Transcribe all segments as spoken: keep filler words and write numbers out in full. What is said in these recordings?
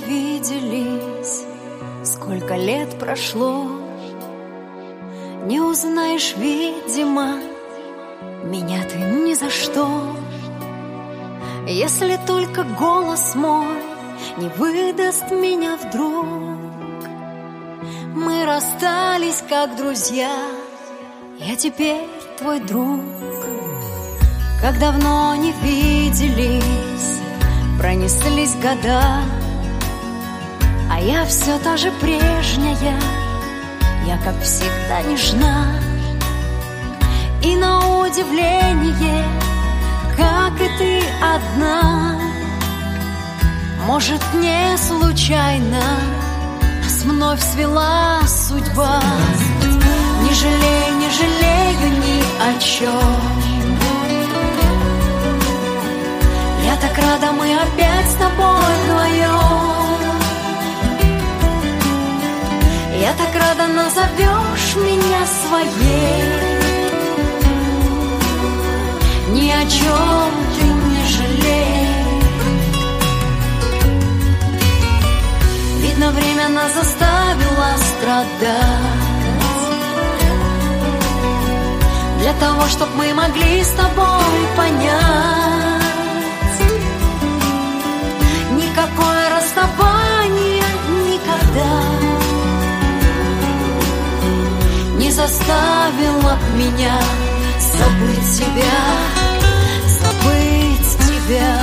виделись, сколько лет прошло, не узнаешь, видимо, меня ты ни за что. Если только голос мой не выдаст меня вдруг. Мы расстались как друзья, я теперь твой друг. Как давно не виделись, пронеслись года, а я все та же прежняя, я как всегда нежна. И на удивление, как и ты одна, может, не случайно нас вновь свела судьба. Не жалею, не жалею ни о чем. Я так рада, мы опять с тобой вдвоем. Я так рада, назовешь меня своей. Ни о чем ты не жалей. Видно, время нас заставило страдать для того, чтоб мы могли с тобой понять. Никакое расставание никогда не заставило меня забыть тебя, забыть тебя.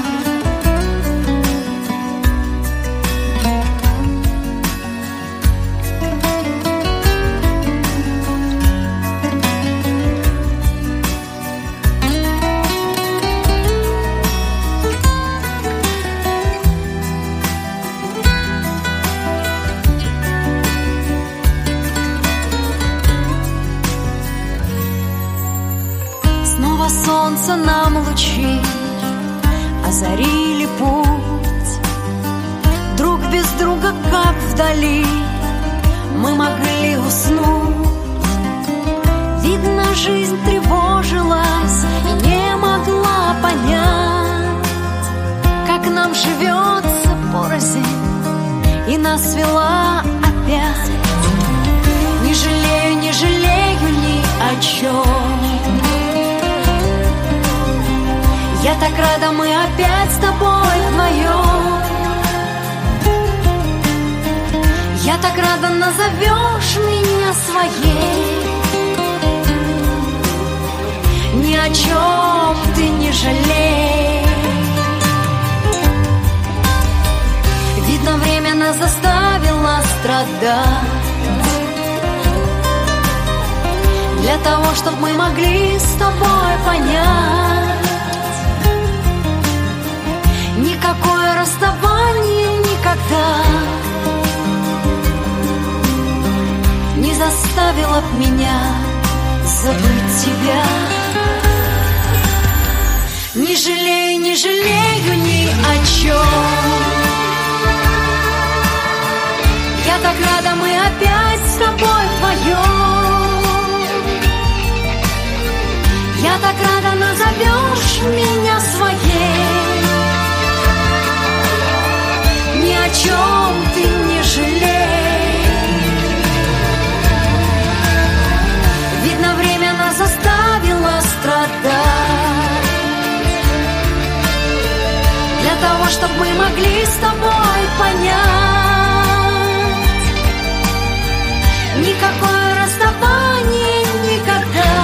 Солнце нам лучи озарили путь. Друг без друга, как вдали, мы могли уснуть. Видно, жизнь тревожилась и не могла понять, как нам живется порознь, и нас свела опять. Не жалею, не жалею ни о чем. Я так рада, мы опять с тобой вдвоем. Я так рада, назовешь меня своей. Ни о чем ты не жалей. Видно, время нас заставило страдать для того, чтобы мы могли с тобой понять. Никакое расставание никогда не заставило б меня забыть тебя. Не жалею, не жалею ни о чем. Я так рада, мы опять с тобой вдвоем. Я так рада, назовешь меня своей. Ни о чем ты не жалей. Видно, время нас заставило страдать для того, чтобы мы могли с тобой понять. Никакое расставание никогда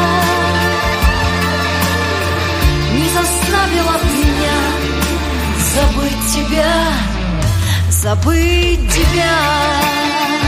не заставило меня забыть тебя, забыть тебя.